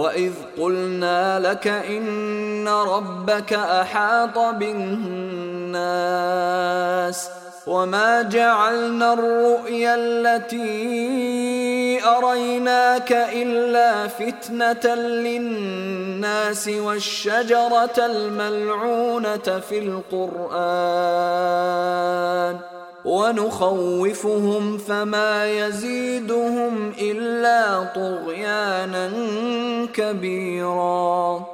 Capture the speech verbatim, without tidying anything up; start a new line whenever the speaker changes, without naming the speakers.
وإذ قلنا لك إن ربك أحاط بالناس وما جعلنا الرؤيا التي أريناك إلا فتنة للناس والشجرة الملعونة في القرآن ونخوفهم فما يزيدهم إلا طغيانا كبيرا.